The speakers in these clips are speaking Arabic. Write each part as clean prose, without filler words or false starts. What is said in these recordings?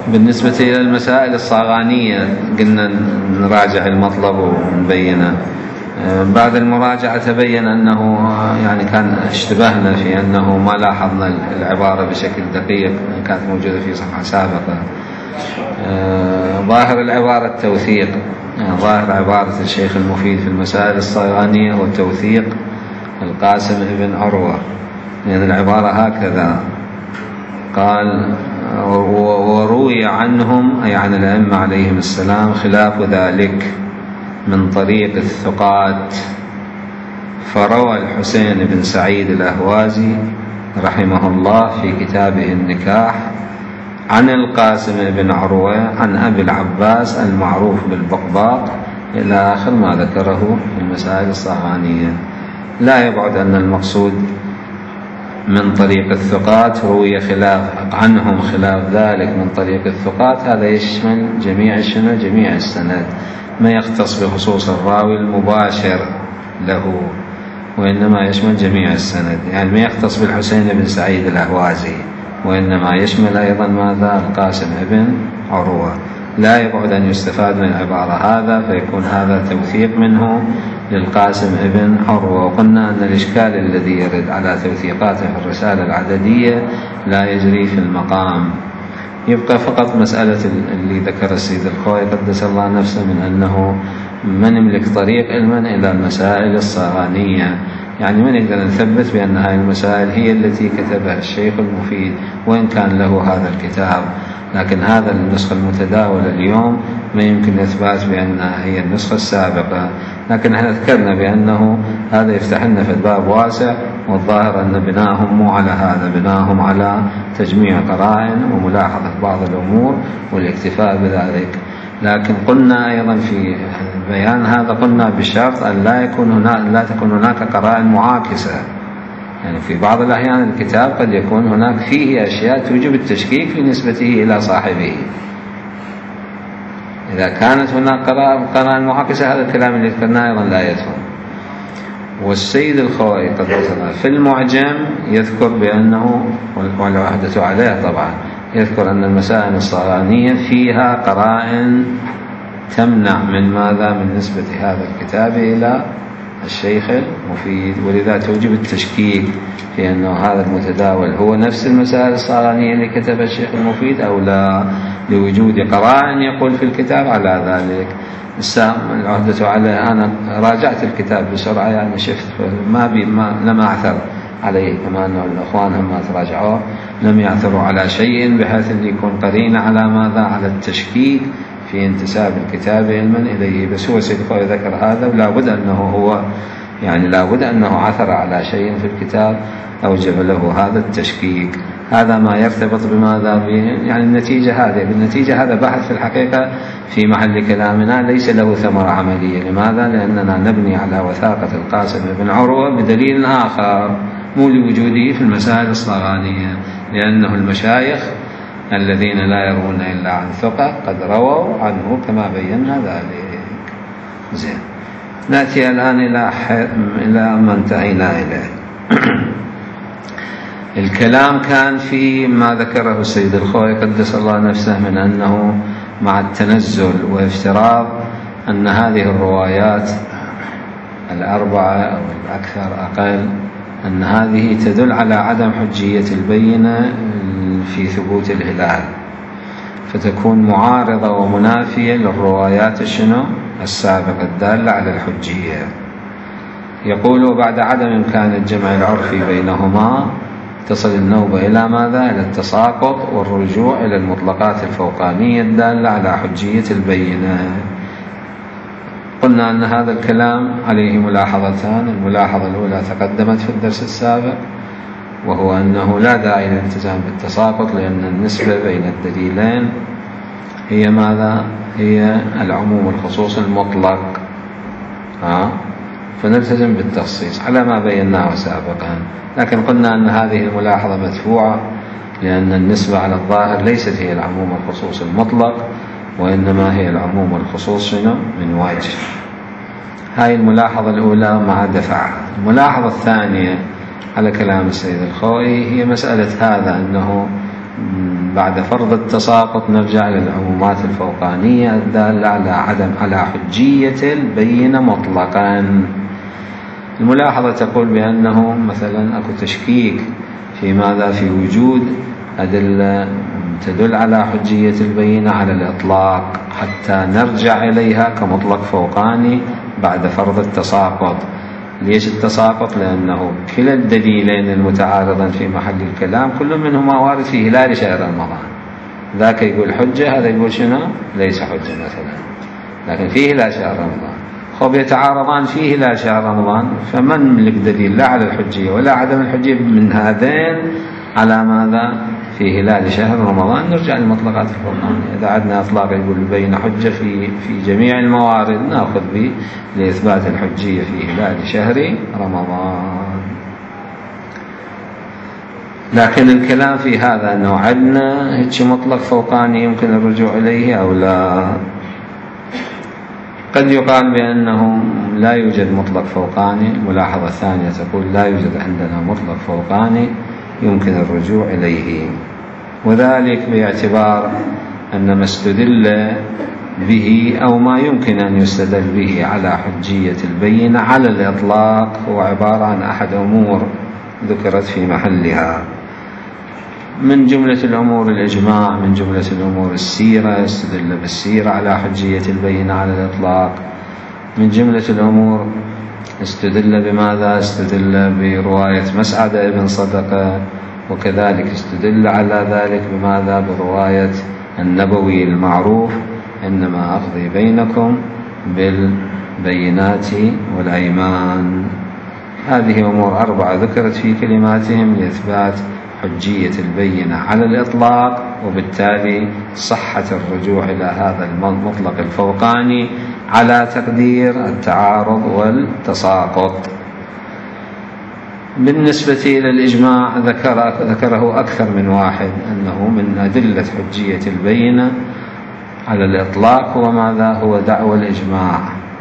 بالنسبة إلى المسائل الصاغانية قلنا نراجع المطلب ونبينه. بعد المراجعة تبين أنه يعني كان اشتبهنا في أنه ما لاحظنا العبارة بشكل دقيق كانت موجودة في صفحة سابقة. ظاهر العبارة التوثيق، ظاهر عبارة الشيخ المفيد في المسائل الصاغانية هو توثيق القاسم ابن عروة، لأن العبارة هكذا قال: وروي عنهم أي عن الأئمة عليهم السلام خلاف ذلك من طريق الثقات. فروى الحسين بن سعيد الأهوازي رحمه الله في كتابه النكاح عن القاسم بن عروة عن أبي العباس المعروف بالبقباق إلى آخر ما ذكره في المسائل الصاغانية. لا يبعد أن المقصود من طريق الثقات روي خلاف عنهم خلاف ذلك من طريق الثقات، هذا يشمل جميع السند، ما يختص بخصوص الراوي المباشر له، وإنما يشمل جميع السند، يعني ما يختص بالحسين بن سعيد الأهوازي، وإنما يشمل أيضا ماذا؟ القاسم بن عروة. لا يبعد أن يستفاد من العبارة هذا فيكون هذا توثيق منه للقاسم ابن عروة. وقلنا أن الإشكال الذي يرد على توثيقاته في الرسالة العددية لا يجري في المقام. يبقى فقط مسألة اللي ذكر السيد الخوئي قدس الله نفسه من أنه من يملك طريق علما إلى المسائل الصاغانية، يعني من يقدر نثبت بأن هذه المسائل هي التي كتبها الشيخ المفيد وإن كان له هذا الكتاب، لكن هذا النسخة المتداولة اليوم ما يمكن إثبات بأنها هي النسخة السابقة. لكن احنا ذكرنا بأنه هذا يفتح لنا في الباب واسع، والظاهر أن بناهم مو على هذا، بناهم على تجميع قرائن وملاحظة بعض الأمور والاكتفاء بذلك. لكن قلنا أيضا في بيان هذا قلنا بشرط أن لا تكون هناك قرائن معاكسة، يعني في بعض الأحيان الكتاب قد يكون هناك فيه أشياء توجب التشكيك في نسبته إلى صاحبه. إذا كانت هناك قرائن معاكسة هذا الكلام اللي ذكرناه أيضا لا يدخل. والسيد الخوئي قدس الله في المعجم يذكر بأنه، والعهدة عليه طبعا، يذكر أن المسائل الصاغانية فيها قرائن تمنع من ماذا؟ من نسبة هذا الكتاب إلى الشيخ المفيد، ولذا توجب التشكيك في أنه هذا المتداول هو نفس المسائل الصاغانية اللي كتبها الشيخ المفيد أو لا، لوجود قرائن يقول في الكتاب على ذلك. العهدة عليه أنا راجعت الكتاب بسرعة، يعني شفت لم أعثر عليه، كما أنه الأخوان هم ما تراجعوه لم يعثروا على شيء بحيث أن يكون قرين على ماذا؟ على التشكيك في انتساب الكتاب علما إليه. بس هو سيد الخوئي ذكر هذا، ولا بد أنه هو يعني لا بد أنه عثر على شيء في الكتاب أوجب له هذا التشكيك. هذا ما يرتبط بماذا؟ يعني النتيجة هذه، بالنتيجة هذا بحث في الحقيقة في محل كلامنا ليس له ثمرة عملية. لماذا؟ لأننا نبني على وثاقة القاسم بن عروة بدليل آخر مو لوجوده في المسائل الصاغانية، لأنه المشايخ الذين لا يروون إلا عن ثقة قد رووا عنه كما بينا ذلك. زين، نأتي الآن إلى ما انتهينا إليه. الكلام كان في ما ذكره السيد الخوئي قدس الله نفسه من أنه مع التنزل وافتراض أن هذه الروايات الأربعة أو الأكثر أقل أن هذه تدل على عدم حجية البينة في ثبوت الهلال، فتكون معارضة ومنافية للروايات السابقة الدالة على الحجية. يقول: بعد عدم إمكان الجمع العرفي بينهما تصل النوبة إلى ماذا؟ إلى التساقط والرجوع إلى المطلقات الفوقانية الدالة على حجية البينة. قلنا أن هذا الكلام عليه ملاحظتان. الملاحظة الأولى تقدمت في الدرس السابق، وهو أنه لا داعي للالتزام بالتساقط، لأن النسبة بين الدليلين هي ماذا؟ هي العموم والخصوص المطلق، فنلتزم بالتخصيص على ما بيناه سابقا. لكن قلنا أن هذه الملاحظة مدفوعة، لأن النسبة على الظاهر ليست هي العموم والخصوص المطلق، وإنما هي العموم والخصوص من وجه. هاي الملاحظة الأولى مع دفعها. الملاحظة الثانية على كلام السيد الخوئي هي مسألة هذا، أنه بعد فرض التساقط نرجع للعمومات الفوقانية الدالة على حجية البينة مطلقا. الملاحظة تقول بأنه مثلا أكو تشكيك في ماذا؟ في وجود أدلة تدل على حجية البينة على الإطلاق حتى نرجع إليها كمطلق فوقاني بعد فرض التساقط. ليش التساقط؟ لأنه كلا الدليلين المتعارضين في محل الكلام كل منهما وارد في هلال شهر رمضان. ذاك يقول حجة، هذا يقول شنو؟ ليس حجة مثلا، لكن في هلال شهر رمضان. خب يتعارضان في هلال شهر رمضان، فمن ملك دليل لا على الحجية ولا عدم الحجية من هذين على ماذا؟ في هلال شهر رمضان نرجع للمطلقات الفوقانية. إذا عندنا إطلاق يقول بين حجة في جميع الموارد نأخذ به لإثبات الحجية في هلال شهر رمضان. لكن الكلام في هذا أنه عندنا هيك مطلق فوقاني يمكن الرجوع إليه أو لا. قد يقال بأنه لا يوجد مطلق فوقاني. الملاحظة الثانية تقول لا يوجد عندنا مطلق فوقاني يمكن الرجوع إليه، وذلك باعتبار أن ما استدل به أو ما يمكن أن يستدل به على حجية البينة على الإطلاق هو عبارة عن أحد أمور ذكرت في محلها. من جملة الأمور الإجماع، من جملة الأمور السيرة، استدل بالسيرة على حجية البينة على الإطلاق. من جملة الأمور استدل بماذا؟ استدل برواية مسعد بن صدقة، وكذلك استدل على ذلك بماذا؟ برواية النبوي المعروف إنما أقضي بينكم بالبينات والأيمان. هذه أمور أربعة ذكرت في كلماتهم لإثبات حجية البينة على الإطلاق، وبالتالي صحة الرجوع إلى هذا المطلق الفوقاني على تقدير التعارض والتساقط. بالنسبة إلى الإجماع ذكره أكثر من واحد أنه من أدلة حجية البينة على الإطلاق هو ماذا؟ هو دعوى الإجماع.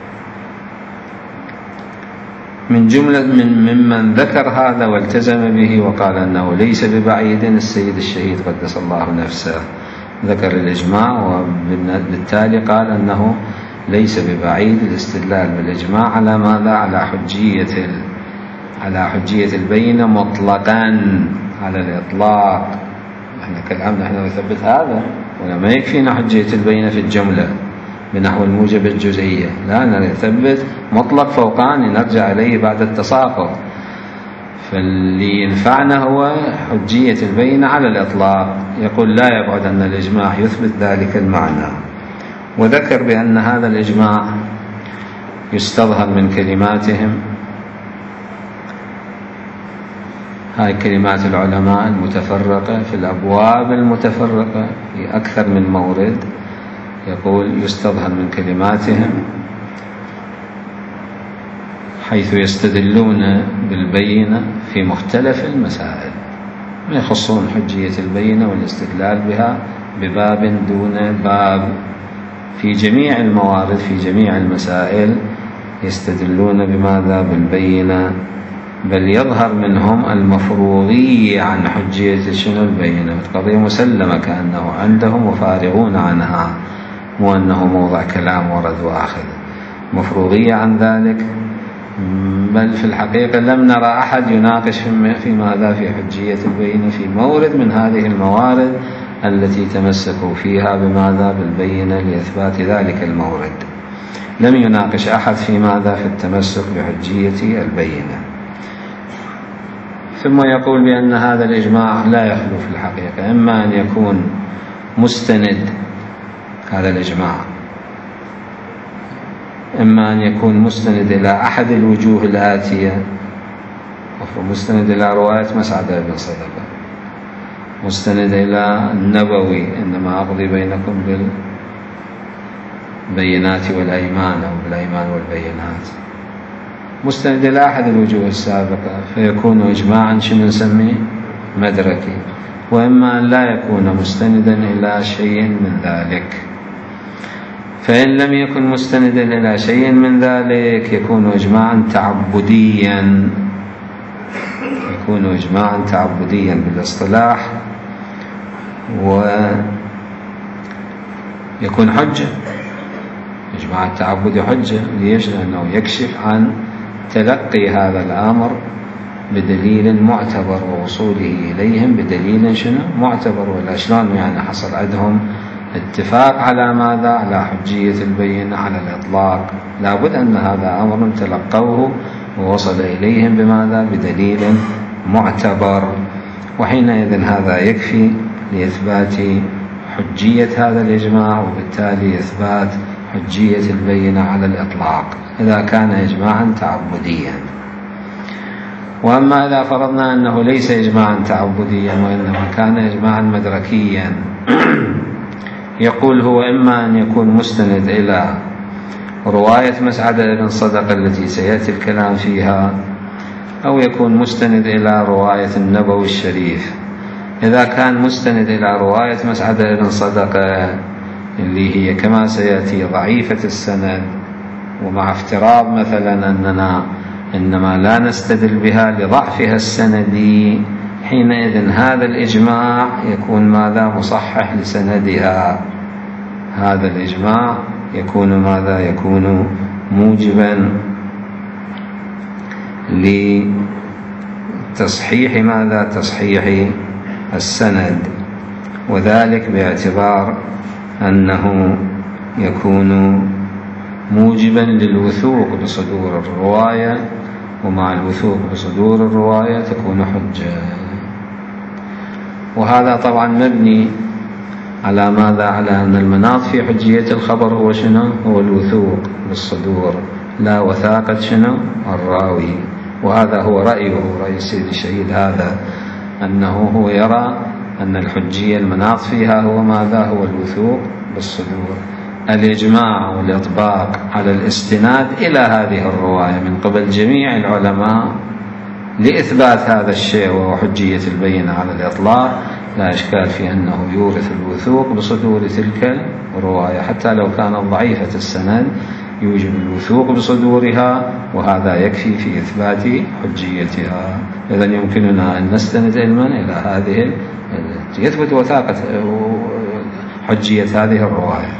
من جملة ممن ذكر هذا والتزم به وقال أنه ليس ببعيد السيد الشهيد قدس الله نفسه، ذكر الإجماع وبالتالي قال أنه ليس ببعيد الاستدلال بالإجماع على ماذا؟ على حجية البينة مطلقا على الإطلاق. احنا كلامنا احنا نثبت هذا ولا ما يكفينا حجية البينة في الجملة بنحو الموجب الجزئية، لا نثبت مطلق فوقاني نرجع إليه بعد التساقط. فاللي ينفعنا هو حجية البينة على الإطلاق. يقول لا يبعد أن الإجماع يثبت ذلك المعنى، وذكر بأن هذا الإجماع يستظهر من كلماتهم. هاي كلمات العلماء المتفرقة في الأبواب المتفرقة في أكثر من مورد، يقول يستظهر من كلماتهم حيث يستدلون بالبينة في مختلف المسائل، ما يخصون حجية البينة والاستدلال بها بباب دون باب. في جميع الموارد في جميع المسائل يستدلون بماذا؟ بالبينة، بل يظهر منهم المفروغية عن حجية شنو البينة. القضية مسلمة كأنه عندهم وفارغون عنها، مو أنه موضع كلام ورد وآخذ، مفروغية عن ذلك. بل في الحقيقة لم نرى أحد يناقش في ماذا؟ في حجية البينة في مورد من هذه الموارد التي تمسكوا فيها بماذا؟ بالبينة لإثبات ذلك المورد. لم يناقش أحد في ماذا؟ في التمسك بحجية البينة. ثم يقول بأن هذا الإجماع لا يخلو في الحقيقة إما أن يكون مستند، هذا الإجماع إما أن يكون مستند إلى أحد الوجوه الآتية، مستند إلى رواية مسعد بن صدقة، مستند إلى النبوي إنما أقضي بينكم بالبينات والأيمان أو بالأيمان والبينات، مستند إلى أحد الوجوه السابقة، فيكون إجماعا شنو نسميه؟ مدركي. وإما أن لا يكون مستندا إلى شيء من ذلك. فإن لم يكن مستندا إلى شيء من ذلك يكون إجماعا تعبديا، يكون إجماعا تعبديا بالاصطلاح. ويكون حجة. إجماع التعبد حجة. ليش؟ لأنه يكشف عن تلقي هذا الأمر بدليل معتبر ووصوله إليهم بدليل شنو؟ معتبر. ولا شلون يعني حصل عندهم اتفاق على ماذا؟ على حجية البينة على الإطلاق. لابد أن هذا أمر تلقوه ووصل إليهم بماذا؟ بدليل معتبر. وحينئذ هذا يكفي لإثبات حجية هذا الإجماع، وبالتالي إثبات حجية البينة على الإطلاق إذا كان إجماعا تعبديا. وأما إذا فرضنا أنه ليس إجماعا تعبديا وإنما كان إجماعا مدركيا، يقول هو إما أن يكون مستند إلى رواية مسعد بن صدقة التي سيأتي الكلام فيها، أو يكون مستند إلى رواية النبوي الشريف. إذا كان مستند إلى رواية مسعد بن صدقة اللي هي كما سيأتي ضعيفة السند، ومع افتراض مثلا أننا إنما لا نستدل بها لضعفها السندي، حينئذ هذا الإجماع يكون ماذا؟ مصحح لسندها. هذا الإجماع يكون ماذا؟ يكون موجبا لتصحيح ماذا؟ تصحيح السند، وذلك باعتبار أنه يكون موجبا للوثوق بصدور الرواية، ومع الوثوق بصدور الرواية تكون حجة. وهذا طبعا مبني على ماذا؟ على أن المناط في حجية الخبر هو شنو؟ هو الوثوق بالصدور، لا وثاقة شنو؟ الراوي. وهذا هو رأيه، رأي السيد الشهيد هذا، أنه هو يرى أن الحجية المناط فيها هو ماذا؟ هو الوثوق بالصدور. الإجماع والإطباق على الاستناد إلى هذه الرواية من قبل جميع العلماء لإثبات هذا الشيء وهو حجية البينة على الإطلاق، لا إشكال في أنه يورث الوثوق بصدور تلك الرواية، حتى لو كانت ضعيفة السند يوجب الوثوق بصدورها، وهذا يكفي في إثبات حجيتها. إذن يمكننا أن نستند علما إلى هذه يثبت وثاقة حجية هذه الرواية.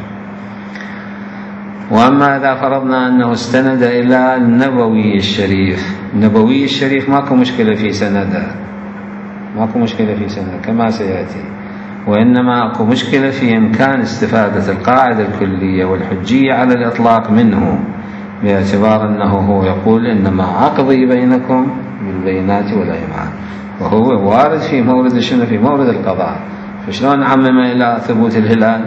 وأما إذا فرضنا أنه استند إلى النبوي الشريف، النبوي الشريف ماكو مشكلة في سنده، ماكو مشكلة في سنده كما سيأتي، وإنما أكو مشكلة في إمكان استفادة القاعدة الكلية والحجية على الإطلاق منه، باعتبار أنه هو يقول إنما أقضي بينكم بالبينات والأيمان، وهو وارد في مورد شنو؟ في مورد القضاء. فشلون عمم إلى ثبوت الهلال؟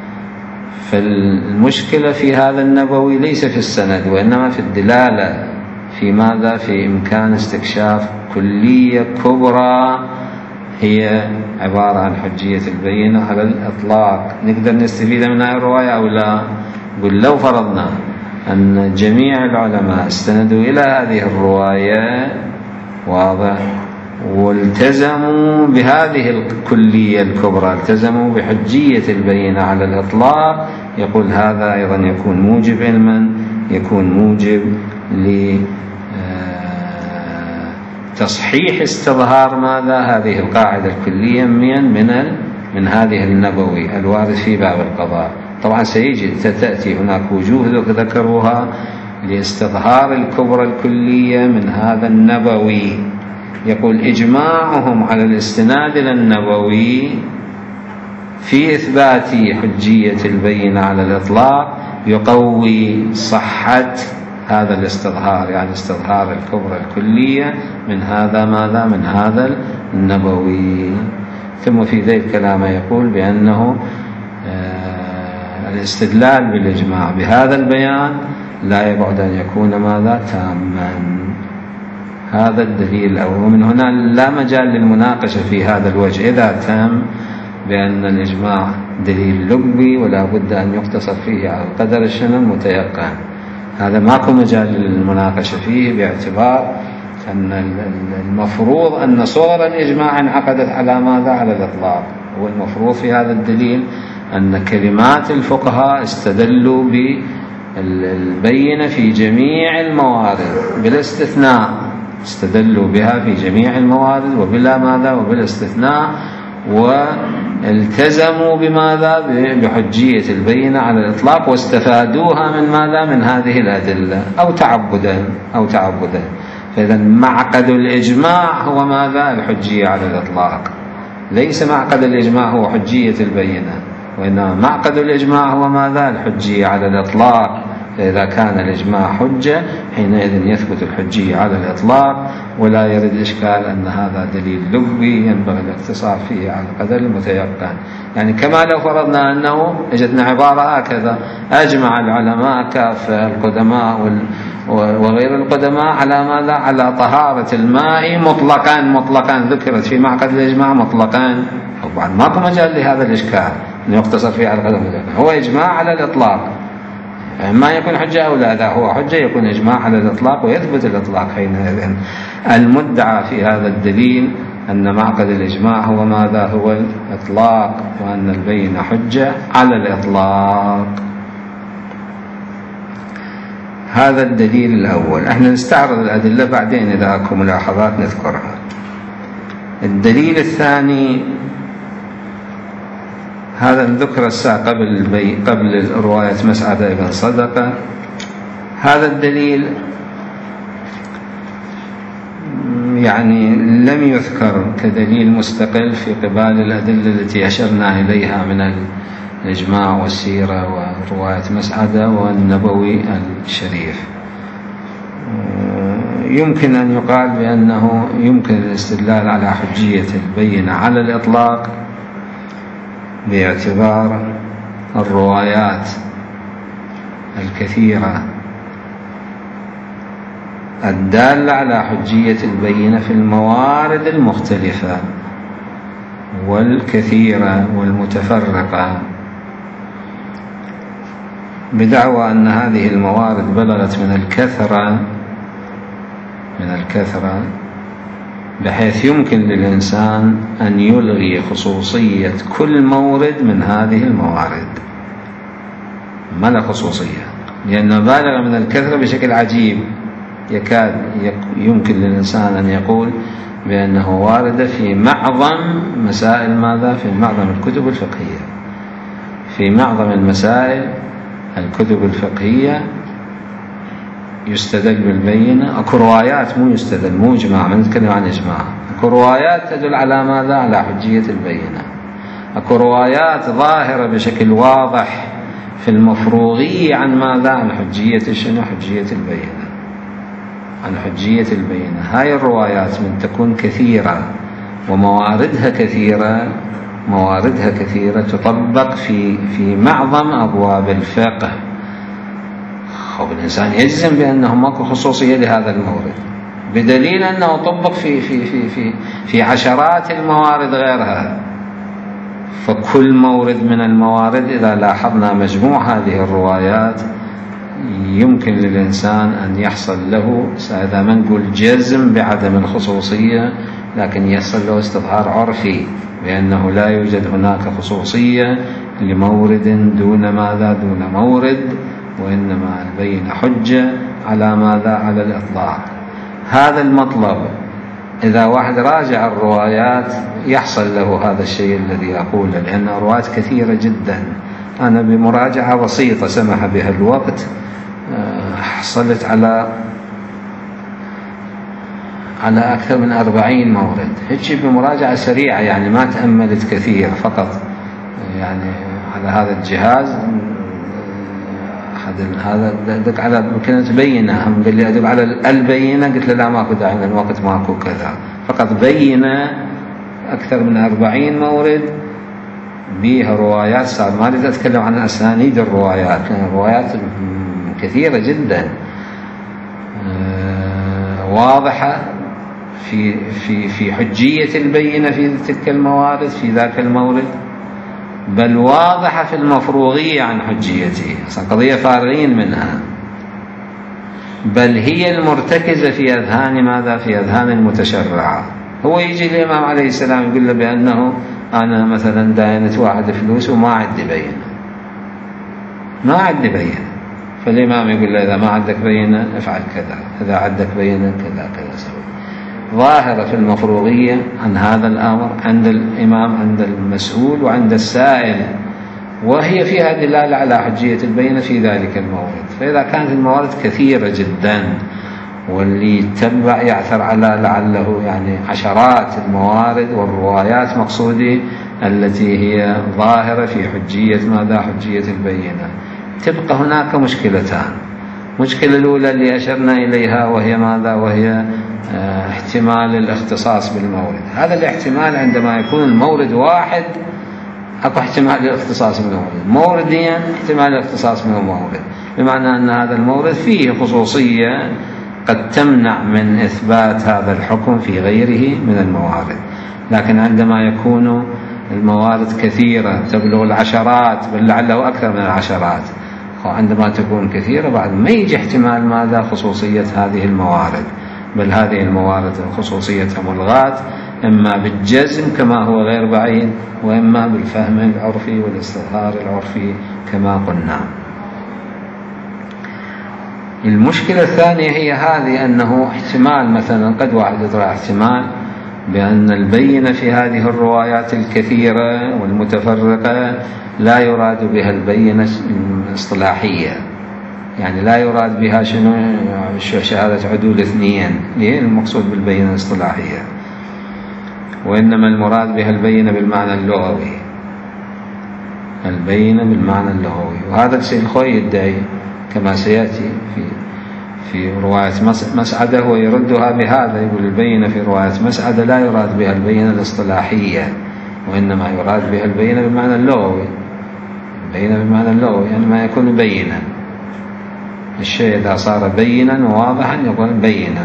فالمشكلة في هذا النبوي ليس في السند، وإنما في الدلالة في ماذا؟ في إمكان استكشاف كلية كبرى هي عبارة عن حجية البينة على الإطلاق. نقدر نستفيد من هذه الرواية أو لا؟ قل لو فرضنا أن جميع العلماء استندوا إلى هذه الرواية، واضح، والتزموا بهذه الكلية الكبرى، التزموا بحجية البينة على الإطلاق، يقول هذا أيضا يكون موجب علما، يكون موجب لتصحيح استظهار ماذا؟ هذه القاعدة الكلية من هذه النبوي الوارد في باب القضاء. طبعا سيجي تأتي هناك وجوه ذكروها لاستظهار الكبرى الكلية من هذا النبوي. يقول إجماعهم على الاستناد إلى النبوي في إثبات حجية البينة على الإطلاق يقوي صحة هذا الاستظهار، يعني استظهار الكبرى الكلية من هذا ماذا؟ من هذا النبوي. ثم في ذي الكلام يقول بأنه الاستدلال بالإجماع بهذا البيان لا يبعد أن يكون ماذا؟ تاما. هذا الدليل الأول، ومن هنا لا مجال للمناقشة في هذا الوجه إذا تم بأن الإجماع دليل لبي ولا بد أن يقتصر فيه على القدر الشنو؟ المتيقن. هذا ماكو مجال للمناقشة فيه، باعتبار أن المفروض أن صور الإجماع انعقدت على ماذا؟ على الإطلاق. والمفروض في هذا الدليل أن كلمات الفقهاء استدلوا بالبينة في جميع الموارد بلا استثناء، استدلوا بها في جميع الموارد وبلا ماذا؟ وبلا استثناء، التزموا بماذا؟ بحجية البينة على الإطلاق، واستفادوها من ماذا؟ من هذه الأدلة، أو تعبدا. فإذا معقد الإجماع هو ماذا؟ الحجية على الإطلاق. ليس معقد الإجماع هو حجية البينة، وإنما معقد الإجماع هو ماذا؟ الحجية على الإطلاق. فإذا كان الإجماع حجة حينئذ يثبت الحجية على الإطلاق، ولا يرد إشكال أن هذا دليل لغوي ينبغي الاقتصار فيه على قدر المتيقن. يعني كما لو فرضنا أنه وجدنا عبارة هكذا: أجمع العلماء كافة القدماء وغير القدماء على ماذا؟ على طهارة الماء مطلقا ذكرت في معقد الإجماع مطلقا. طبعا ماكو مجال لهذا الإشكال أن يقتصر فيه على قدر المتيقن، هو إجماع على الإطلاق. ما يكون حجة أو لا، إذا هو حجة يكون إجماع على الإطلاق ويثبت الإطلاق. حينئذ المدعى في هذا الدليل أن معقد الإجماع هو ماذا؟ هو الإطلاق، وأن البينة حجة على الإطلاق. هذا الدليل الأول. احنا نستعرض الأدلة بعدين إذا أكو ملاحظات نذكرها. الدليل الثاني هذا ذكر الساعة قبل رواية مسعدة بن صدقة. هذا الدليل يعني لم يذكر كدليل مستقل في قبال الأدلة التي أشرنا إليها من الإجماع والسيرة ورواية مسعدة والنبوي الشريف. يمكن أن يقال بأنه يمكن الاستدلال على حجية البينة على الإطلاق باعتبار الروايات الكثيرة الدالة على حجية البينة في الموارد المختلفة والكثيرة والمتفرقة، بدعوى أن هذه الموارد بلغت من الكثرة بحيث يمكن للإنسان أن يلغي خصوصية كل مورد من هذه الموارد. ما له خصوصية، لأنه بالغ من الكثرة بشكل عجيب، يكاد يمكن للإنسان أن يقول بأنه واردة في معظم مسائل ماذا؟ في معظم الكتب الفقهية. في معظم المسائل الكتب الفقهية يستدل بالبينة. أكو روايات مو يستدل، مو إجماع، من نتكلم عن إجماع. أكو روايات تدل على ماذا؟ على حجية البينة. أكو روايات ظاهرة بشكل واضح في المفروغية عن ماذا؟ عن حجية شنو؟ حجية البينة، عن حجية البينة. هاي الروايات من تكون كثيرة ومواردها كثيرة تطبق في معظم أبواب الفقه. الإنسان يجزم بأنه ماكو خصوصية لهذا المورد، بدليل أنه طبق في عشرات الموارد غيرها. فكل مورد من الموارد إذا لاحظنا مجموع هذه الروايات يمكن للإنسان أن يحصل له، إذا ما نقول جزم بعدم الخصوصية، لكن يحصل له استظهار عرفي بأنه لا يوجد هناك خصوصية لمورد دون ماذا؟ دون مورد، وإنما البينة حجة على ماذا؟ على الإطلاق. هذا المطلب إذا واحد راجع الروايات يحصل له هذا الشيء الذي أقوله، لأن الروايات كثيرة جدا. أنا بمراجعة بسيطة سمح بها الوقت حصلت على أكثر من 40 مورد، هيك بمراجعة سريعة، يعني ما تأملت كثير، فقط يعني على هذا الجهاز. هذا دق على كلمة بينة، هم قال لي أدق على البينة، قلت له لا ماكو داعي لأن الوقت ماكو كذا، فقط بينة أكثر من 40 مورد بيها روايات. صار ما أريد أتكلم عن أسانيد الروايات، لأن الروايات كثيرة جدا واضحة في حجية البينة في تلك الموارد في ذاك المورد، بل واضحة في المفروغية عن حجيته، قضية فارغين منها، بل هي المرتكزة في أذهان ماذا؟ في أذهان المتشرعة. هو يجي الإمام عليه السلام يقول له بأنه أنا مثلا داينت واحد فلوس وما عندي بينة، فالإمام يقول له إذا ما عندك بينة افعل كذا، إذا عندك بينة كذا سوي. ظاهرة في المفروغية عن هذا الأمر عند الإمام، عند المسؤول وعند السائل، وهي فيها دلالة على حجية البينة في ذلك المورد. فإذا كانت الموارد كثيرة جدا واللي يتبع يعثر على لعله يعني عشرات الموارد والروايات مقصودي التي هي ظاهرة في حجية ماذا؟ حجية البينة، تبقى هناك مشكلتان. المشكلة الأولى اللي أشرنا إليها وهي ماذا؟ وهي احتمال الاختصاص بالمورد. هذا الاحتمال عندما يكون المورد واحد أكو احتمال الاختصاص من المورد، مورديا احتمال الاختصاص من المورد، بمعنى أن هذا المورد فيه خصوصية قد تمنع من إثبات هذا الحكم في غيره من الموارد. لكن عندما يكون الموارد كثيرة تبلغ العشرات بل لعله أكثر من العشرات، وعندما تكون كثيرة بعد ما يجي احتمال ماذا؟ خصوصية هذه الموارد، بل هذه الموارد خصوصيتها ملغاة إما بالجزم كما هو غير بعيد، وإما بالفهم العرفي والاستظهار العرفي كما قلنا. المشكلة الثانية هي هذه، أنه احتمال مثلا قد واحد يطرح احتمال بأن البينة في هذه الروايات الكثيرة والمتفرقة لا يراد بها البينة الاصطلاحية، يعني لا يراد بها شنو؟ شهادة عدول اثنين، هي المقصود بالبينة الاصطلاحية، وإنما المراد بها البينة بالمعنى اللغوي، البينة بالمعنى اللغوي. وهذا الشيء الخوي يدعي كما سيأتي في رواية مسعدة ويردها بهذا، يقول البينة في رواية مسعدة لا يراد بها البينة الاصطلاحية، وإنما يراد بها البينة بالمعنى اللغوي. البينة بالمعنى اللغوي يعني ما يكون بينا، الشيء إذا صار بينا وواضحا يقول بينا.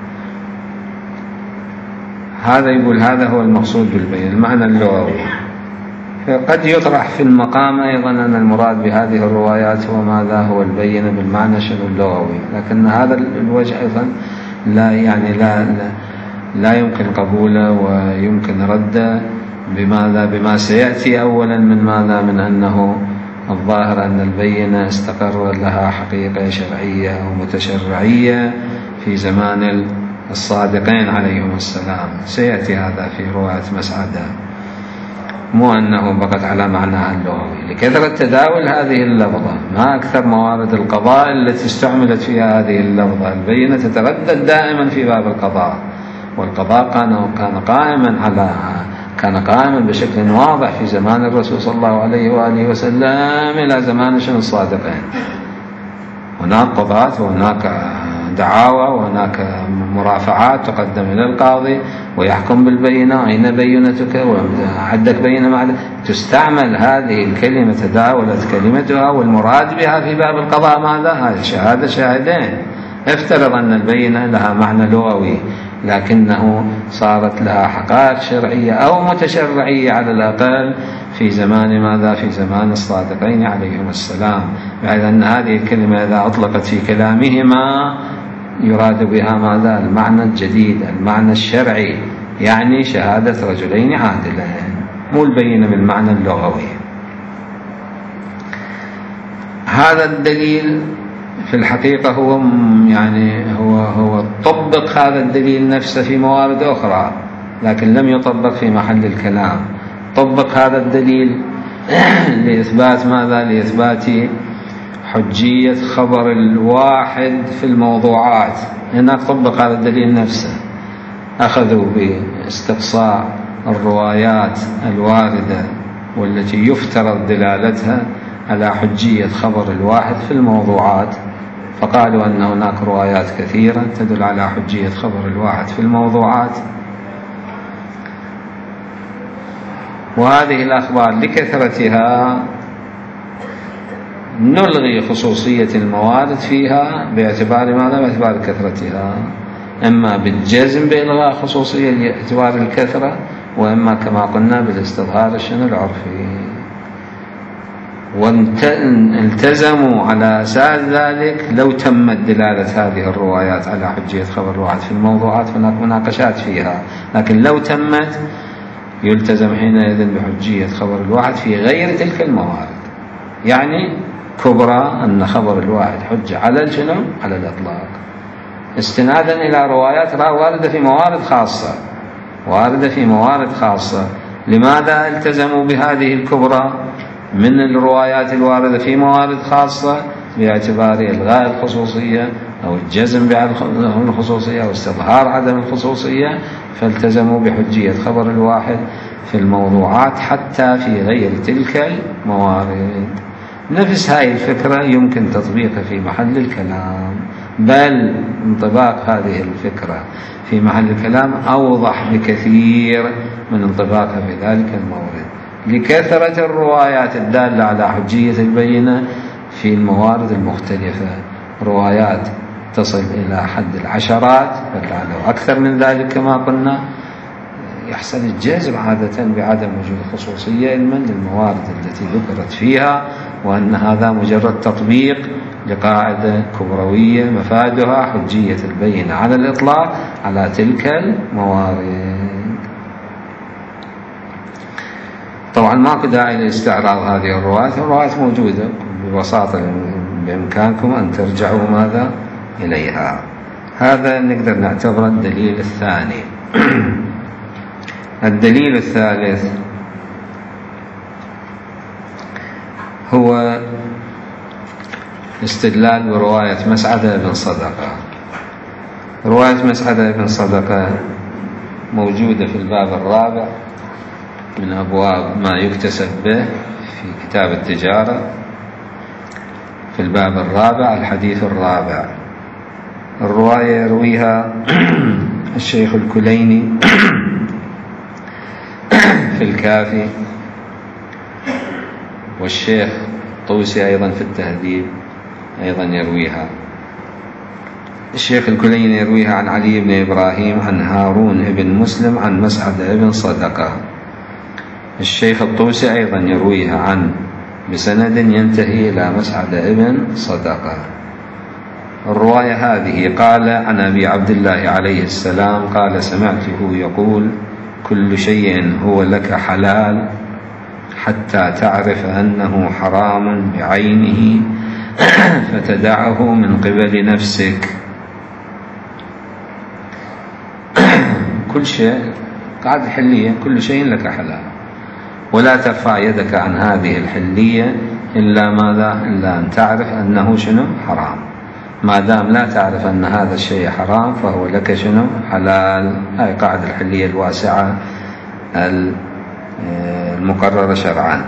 هذا يقول هذا هو المقصود بالبينة المعنى اللغوي. فقد يطرح في المقام أيضا أن المراد بهذه الروايات هو ماذا؟ هو البينة بالمعنى شنو اللغوي، لكن هذا الوجه أيضا لا يعني لا يمكن قبوله ويمكن رده. بماذا؟ بما سيأتي أولا من ماذا؟ من أنه الظاهر أن البينة استقر لها حقيقة شرعية أو متشرعية في زمان الصادقين عليهم السلام، سيأتي هذا في رواية مسعدة، مو أنه بقت على معناها اللغوي. لكثرة تداول هذه اللفظة، ما أكثر موارد القضاء التي استعملت فيها هذه اللفظة. البينة تتردد دائما في باب القضاء، والقضاء كان قائما بشكل واضح في زمان الرسول صلى الله عليه وآله وسلم إلى زمان الصادقين. هناك قضاة وهناك دعاوى وهناك مرافعات تقدم إلى القاضي ويحكم بالبينة، أين بينتك وعندك بينة معك. تستعمل هذه الكلمة، تداولت كلمتها والمراد بها في باب القضاء ماذا؟ هذه شهادة شاهدين. افترض أن البينة لها معنى لغوي لكنه صارت لها حقائق شرعية أو متشرعية على الأقل في زمان ماذا؟ في زمان الصادقين عليهم السلام، بحيث أن هذه الكلمة إذا أطلقت في كلامهما يراد بها ماذا؟ المعنى الجديد، المعنى الشرعي، يعني شهادة رجلين عادلين، مو البينة بالمعنى اللغوي. هذا الدليل في الحقيقة هو طبق هذا الدليل نفسه في موارد أخرى، لكن لم يطبق في محل الكلام. طبق هذا الدليل لإثبات ماذا؟ لإثبات حجية خبر الواحد في الموضوعات. هناك طبق هذا الدليل نفسه، أخذوا باستقصاء الروايات الواردة والتي يفترض دلالتها على حجية خبر الواحد في الموضوعات، فقالوا أن هناك روايات كثيرة تدل على حجية خبر الواحد في الموضوعات، وهذه الأخبار لكثرتها نلغي خصوصية الموارد فيها باعتبار ماذا؟ باعتبار كثرتها، إما بالجزم بإلغاء خصوصية باعتبار الكثرة، وإما كما قلنا بالاستظهار العرفي. والتزموا على أساس ذلك لو تمت دلالة هذه الروايات على حجية خبر الواحد في الموضوعات، هناك مناقشات فيها، لكن لو تمت يلتزم حينئذ بحجية خبر الواحد في غير تلك الموارد. يعني كبرى أن خبر الواحد حجة على الجنم على الإطلاق، استنادا إلى روايات واردة في موارد خاصة. لماذا التزموا بهذه الكبرى من الروايات الواردة في موارد خاصة؟ باعتبار إلغاء الخصوصية أو الجزم بالخصوصية أو استظهار عدم الخصوصية، فالتزموا بحجية خبر الواحد في الموضوعات حتى في غير تلك الموارد. نفس هاي الفكرة يمكن تطبيقها في محل الكلام، بل انطباق هذه الفكرة في محل الكلام أوضح بكثير من انطباقها في ذلك المورد، لكثرة الروايات الدالة على حجية البينة في الموارد المختلفة، روايات تصل إلى حد العشرات بل لعله أكثر من ذلك. كما قلنا يحصل الجزم عادة بعدم وجود خصوصية علما للموارد التي ذكرت فيها، وأن هذا مجرد تطبيق لقاعدة كبروية مفادها حجية البينة على الإطلاق على تلك الموارد. طبعا ماكو داعي لاستعراض هذه الروايات موجودة ببساطة، بإمكانكم أن ترجعوا ماذا إليها. هذا نقدر نعتبره الدليل الثاني. الدليل الثالث هو استدلال برواية مسعدة بن صدقة. رواية مسعدة بن صدقة موجودة في الباب الرابع من أبواب ما يكتسب به في كتاب التجارة، في الباب الرابع الحديث الرابع. الرواية يرويها الشيخ الكليني في الكافي، والشيخ طوسي أيضا في التهذيب أيضا يرويها. الشيخ الكليني يرويها عن علي بن إبراهيم عن هارون بن مسلم عن مسعد بن صدقة. الشيخ الطوسي أيضا يرويها عن بسند ينتهي إلى مسعد بن صدقة. الرواية هذه قال عن أبي عبد الله عليه السلام قال سمعته يقول كل شيء هو لك حلال حتى تعرف أنه حرام بعينه فتدعه من قبل نفسك. كل شيء قاعدة حلية، كل شيء لك حلال، ولا ترفع يدك عن هذه الحلية إلا ماذا؟ إلا أن تعرف أنه شنو؟ حرام. ما دام لا تعرف أن هذا الشيء حرام فهو لك شنو؟ حلال. هاي قاعدة الحلية الواسعة المقررة شرعا.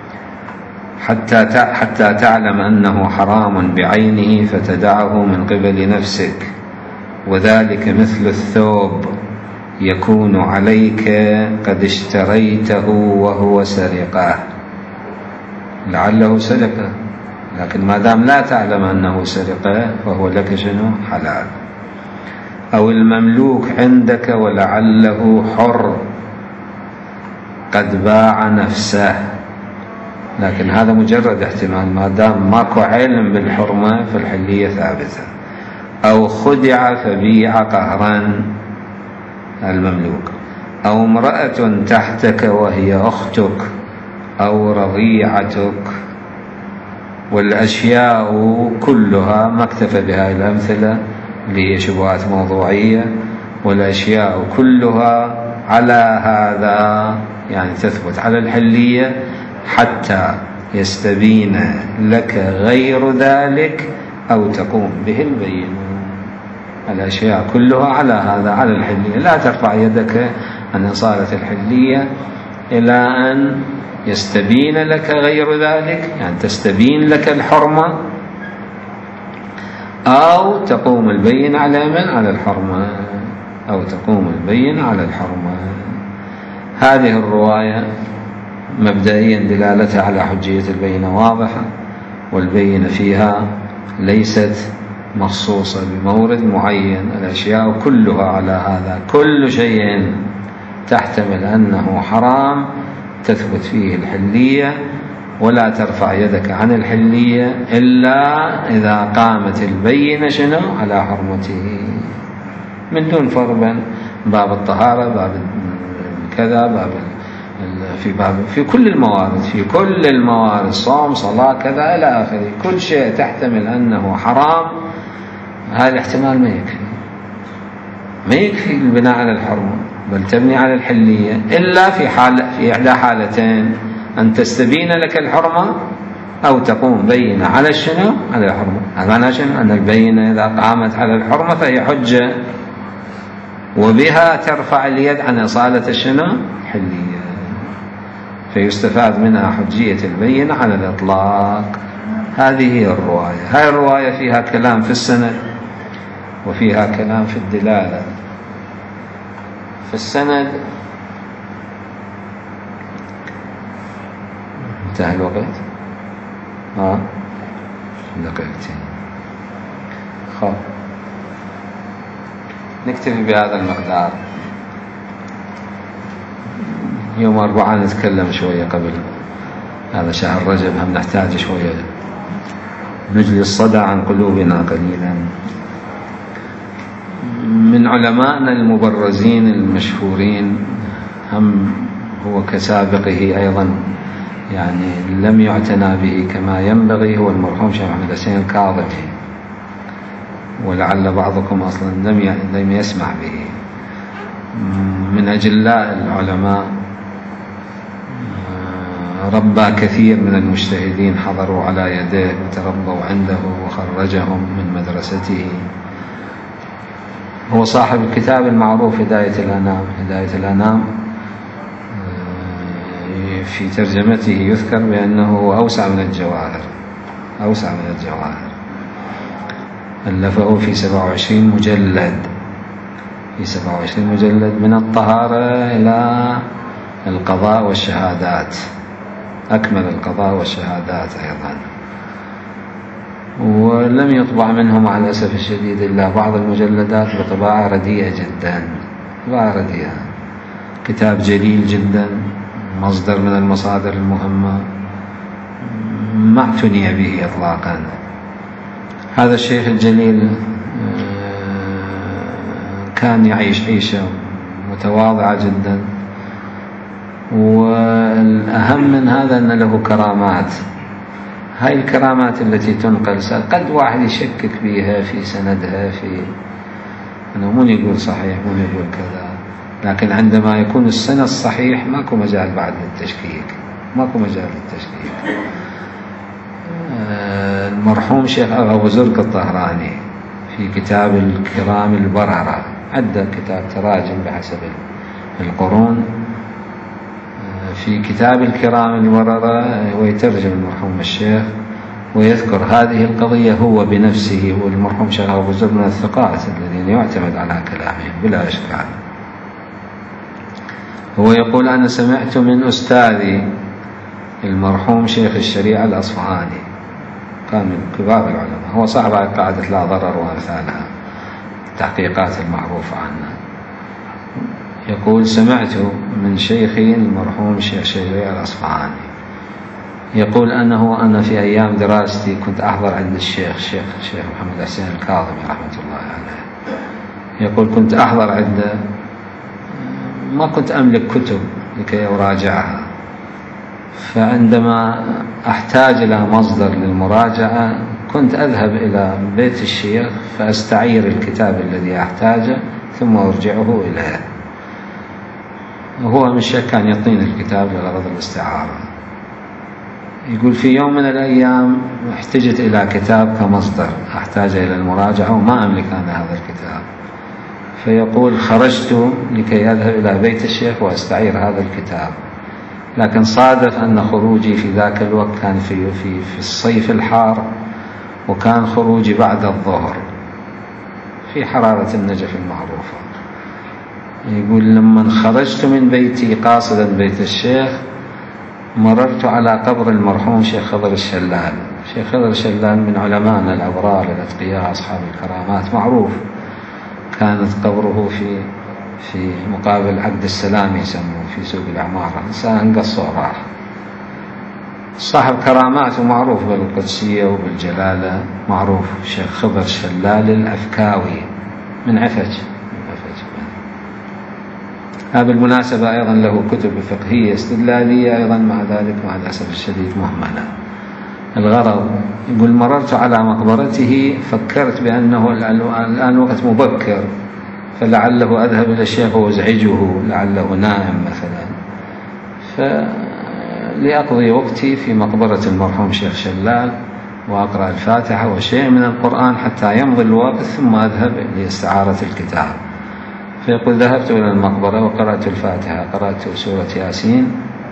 حتى تعلم أنه حرام بعينه فتدعه من قبل نفسك، وذلك مثل الثوب يكون عليك قد اشتريته وهو سرقة، لعله سرقة، لكن ما دام لا تعلم أنه سرقة فهو لك شنو؟ حلال. أو المملوك عندك ولعله حر قد باع نفسه، لكن هذا مجرد احتمال، ما دام ماكو علم بالحرمة فالحلية ثابتة. أو خدع فبيع قهرا المملوك. أو امرأة تحتك وهي أختك أو رضيعتك. والأشياء كلها ما اكتفى بهذه الأمثلة اللي هي شبهات موضوعية، والأشياء كلها على هذا يعني تثبت على الحلية حتى يستبين لك غير ذلك أو تقوم به البينة. الأشياء كلها على هذا على الحلية، لا ترفع يدك عن إصالة الحلية إلى أن يستبين لك غير ذلك، يعني تستبين لك الحرمة أو تقوم البين على من؟ على الحرمة، أو تقوم البين على الحرمة. هذه الرواية مبدئيا دلالتها على حجية البينة واضحة، والبينة فيها ليست مخصوصة بمورد معين، الأشياء كلها على هذا، كل شيء تحتمل أنه حرام تثبت فيه الحلية، ولا ترفع يدك عن الحلية إلا إذا قامت البينة شنو؟ على حرمته، من دون فرق بين باب الطهارة، باب كذا، في كل الموارد، صوم، صلاة، كذا إلى آخره، كل شيء تحتمل أنه حرام هذا الاحتمال ما يكفي. ما يكفي البناء على الحرمة، بل تبني على الحلية، إلا في إحدى حالتين: أن تستبين لك الحرمة، أو تقوم بينة على الشنو؟ على الحرمة. هذا معناه شنو؟ أن البينة إذا قامت على الحرمة فهي حجة، وبها ترفع اليد عن إصالة الشنو؟ حلية، فيستفاد منها حجية البينة على الإطلاق. هذه هي الرواية. هاي الرواية فيها كلام في السند وفيها كلام في الدلالة. في السند انتهى الوقت؟ دقيقتين. خب نكتفي بهذا المقدار. يوم 4 نتكلم شوية قبل هذا شهر رجب، هم نحتاج شوية نجلي الصدى عن قلوبنا قليلا. من علمائنا المبرزين المشهورين هم هو كسابقه أيضا يعني لم يعتنى به كما ينبغي، هو المرحوم شيخ محمد حسين الكاظمي، ولعل بعضكم أصلا لم يسمع به. من أجلاء العلماء، ربى كثير من المجتهدين حضروا على يديه وتربوا عنده وخرجهم من مدرسته. هو صاحب الكتاب المعروف هداية الأنام. هداية الأنام في ترجمته يذكر بأنه أوسع من الجواهر، أوسع من الجواهر. ألفه في 27 مجلد، في 27 مجلد، من الطهارة إلى القضاء والشهادات، أكمل القضاء والشهادات أيضا. ولم يطبع منه مع الأسف الشديد إلا بعض المجلدات بطباعة رديئة جدا، طباعة رديئة. كتاب جليل جدا، مصدر من المصادر المهمة، ما اعتني به إطلاقا. هذا الشيخ الجليل كان يعيش عيشة متواضعة جدا، والأهم من هذا أن له كرامات. هاي الكرامات التي تنقل قد واحد يشكك فيها في سندها، في أنه من يقول صحيح من يقول كذا، لكن عندما يكون السند صحيح ماكو مجال بعد للتشكيك، ماكو مجال للتشكيك. المرحوم شيخ أبو زرق الطهراني في كتاب الكرام البررة عدة كتاب تراجم بحسب القرون. في كتاب الكرام البررة ويترجم المرحوم الشيخ ويذكر هذه القضية هو بنفسه، والمرحوم شيخ أبو زرق من الثقات الذين يعتمد على كلامهم بلا إشكال. هو يقول: أنا سمعت من أستاذي المرحوم شيخ الشريعة الأصفهاني، كان من كبار العلماء، هو صاحب قاعدة لا ضرر وأمثالها، التحقيقات المعروفة عنه. يقول: سمعت من شيخي المرحوم شيخ الشريعة الأصفهاني يقول أنه أنا في أيام دراستي كنت أحضر عند الشيخ محمد حسين الكاظمي رحمة الله عليه. يقول: كنت أحضر عنده، ما كنت أملك كتب لكي أراجعها، فعندما أحتاج إلى مصدر للمراجعة كنت أذهب إلى بيت الشيخ فأستعير الكتاب الذي أحتاجه ثم أرجعه إليه. وهو من الشيخ كان يعطيني الكتاب لغرض الاستعارة. يقول: في يوم من الأيام احتجت إلى كتاب كمصدر أحتاج إلى المراجعة وما أملك أنا هذا الكتاب، فيقول: خرجت لكي أذهب إلى بيت الشيخ وأستعير هذا الكتاب، لكن صادف أن خروجي في ذاك الوقت كان في الصيف الحار، وكان خروجي بعد الظهر في حرارة النجف المعروفة. يقول: لما خرجت من بيتي قاصدا بيت الشيخ مررت على قبر المرحوم شيخ خضر الشلال. شيخ خضر الشلال من علمائنا الأبرار الأتقياء أصحاب الكرامات، معروف. كانت قبره في مقابل عقد السلام يسموه، في سوق العمارة، إنسان قصوره، صاحب كرامات ومعروف بالقدسية وبالجلالة، معروف. شيخ خضر الشلال الأفكاوي من عفج. بالمناسبة أيضا له كتب فقهية استدلالية أيضا مع ذلك مع الأسف الشديد مهملة. الغرض، يقول: مررت على مقبرته فكرت بأنه الآن وقت مبكر، فلعله أذهب إلى الشيخ وأزعجه، لعله نائم مثلا، فلأقضي وقتي في مقبرة المرحوم شيخ شلال وأقرأ الفاتحة وشيء من القرآن حتى يمضي الوقت، ثم أذهب لاستعارة الكتاب. فيقول ذهبت إلى المقبرة وقرأت الفاتحة، قرأت سورة ياسين،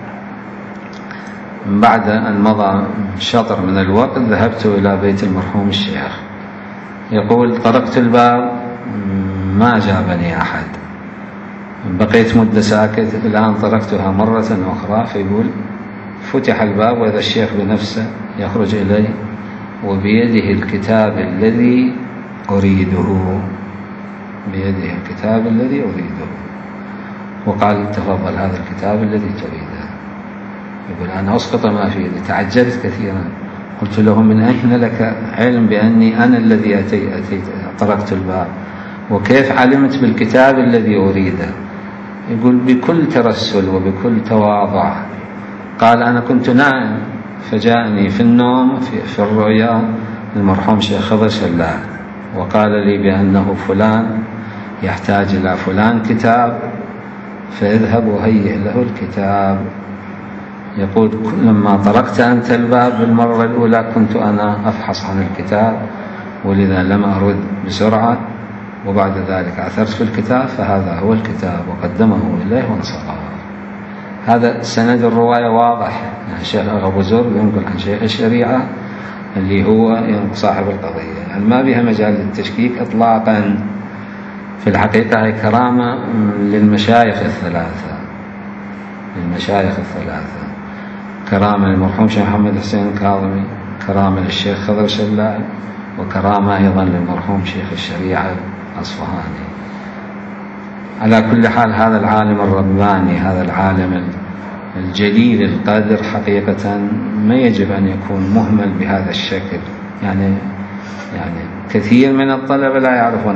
بعد أن مضى شطر من الوقت ذهبت إلى بيت المرحوم الشيخ. يقول طرقت الباب ما جابني أحد، بقيت مدة ساكت، الآن طرقتها مرة أخرى، فيقول فتح الباب وإذا الشيخ بنفسه يخرج إلي وبيده الكتاب الذي أريده، بيده الكتاب الذي أريده، وقال تفضل هذا الكتاب الذي تريده. يقول أنا أسقط ما في يدي، تعجلت كثيرا، قلت له من أين لك علم بأني أنا الذي أتيت طرقت الباب، وكيف علمت بالكتاب الذي أريده؟ يقول بكل ترسل وبكل تواضع. قال أنا كنت نائم فجاءني في النوم في الرؤيا المرحوم شيخ خضر شلال وقال لي بأنه فلان يحتاج إلى فلان كتاب، فاذهب وهيئ له الكتاب. يقول لما طرقت أنت الباب بالمرة الأولى كنت أنا أفحص عن الكتاب، ولذا لم أرد بسرعة، وبعد ذلك عثرت في الكتاب فهذا هو الكتاب، وقدمه إليه وانصرف. هذا سند الرواية واضح. يعني الشيخ أبو زر ينقل عن شيخ الشريعة اللي هو صاحب القضية، يعني ما بها مجال للتشكيك إطلاقا. في الحقيقة هي كرامة للمشايخ الثلاثة، كرامة للمرحوم شيخ محمد حسين الكاظمي، كرامة للشيخ خضر شلال، وكرامة أيضا للمرحوم شيخ الشريعة الأصفهاني. على كل حال هذا العالم الرباني، هذا العالم الجليل القدر حقيقة ما يجب أن يكون مهمل بهذا الشكل. يعني كثير من الطلبة لا يعرفون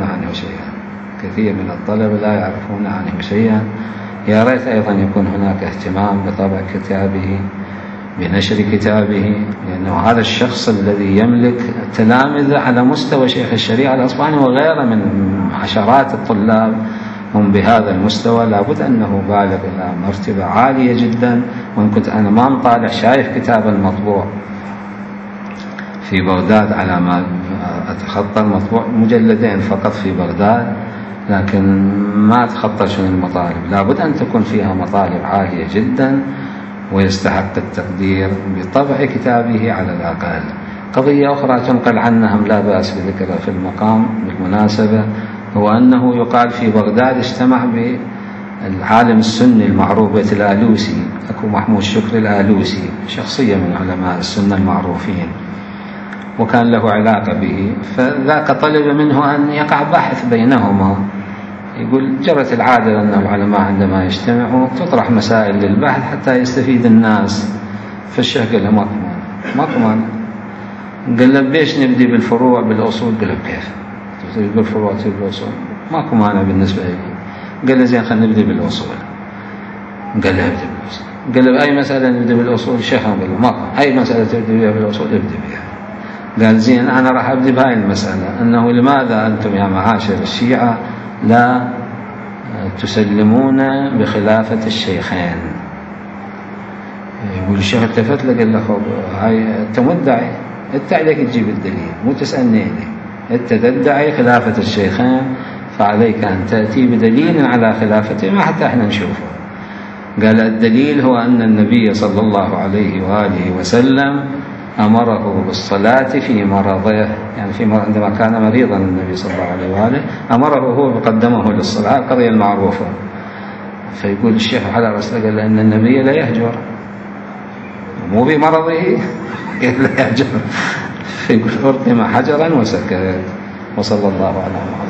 عنه شيئا، يا ريت أيضا يكون هناك اهتمام بطبع كتابه، بنشر كتابه، لأنه هذا الشخص الذي يملك تلامذة على مستوى شيخ الشريعة الأصفهاني وغيره من عشرات الطلاب هم بهذا المستوى، لابد أنه بالغ إلى مرتبة عالية جدا. وإن كنت أنا ما مطالع شايف كتاب المطبوع في بغداد على ما أتخطى، المطبوع مجلدين فقط في بغداد، لكن ما أتخطى شنو المطالب. لابد أن تكون فيها مطالب عالية جدا، ويستحق التقدير بطبع كتابه على الأقل. قضية أخرى تنقل عنهم لا بأس بذكرها في المقام بالمناسبة، هو أنه يقال في بغداد اجتمع بالعالم السني المعروف بيت الآلوسي، أكو محمود شكري الآلوسي، شخصية من علماء السنة المعروفين، وكان له علاقة به، فذاك طلب منه أن يقع بحث بينهما. يقول جرت العادة أن العلماء عندما يجتمعوا تطرح مسائل للبحث حتى يستفيد الناس. فالشيخ قال له ماكو مانع. قال له بيش نبدي بالفروع بالأصول؟ قال له كيف تبدي بالفروع بالأصول؟ ماكو مانع بالنسبة لي. قال له زين خلينا نبدي بالأصول. قال له ابدي بالأصول. قال له أي مسألة نبدي بالأصول؟ الشيخ قال له ماكو، أي مسألة تبدي بها بالأصول ابدي بها. قال زين أنا راح أبدي بهاي المسألة، أنه لماذا أنتم يا معاشر الشيعة لا تسلمون بخلافة الشيخين؟ يقول الشيخ التفت له قال له هاي أنت مدعي، أنت عليك تجيب الدليل، مو تسألني لي. أنت تدعي خلافة الشيخين فعليك أن تأتي بدليل على خلافتهما حتى احنا نشوفه. قال الدليل هو أن النبي صلى الله عليه وآله وسلم أمره بالصلاة في مرضه، يعني عندما كان مريضا النبي صلى الله عليه وآله أمره هو بقدمه للصلاة، القضية المعروفة. فيقول الشيخ على رأسه قال أن النبي لا يهجر، مو بمرضه قال لا يهجر. فيقول أرقم حجرا وسكت. وصلى الله على محمد.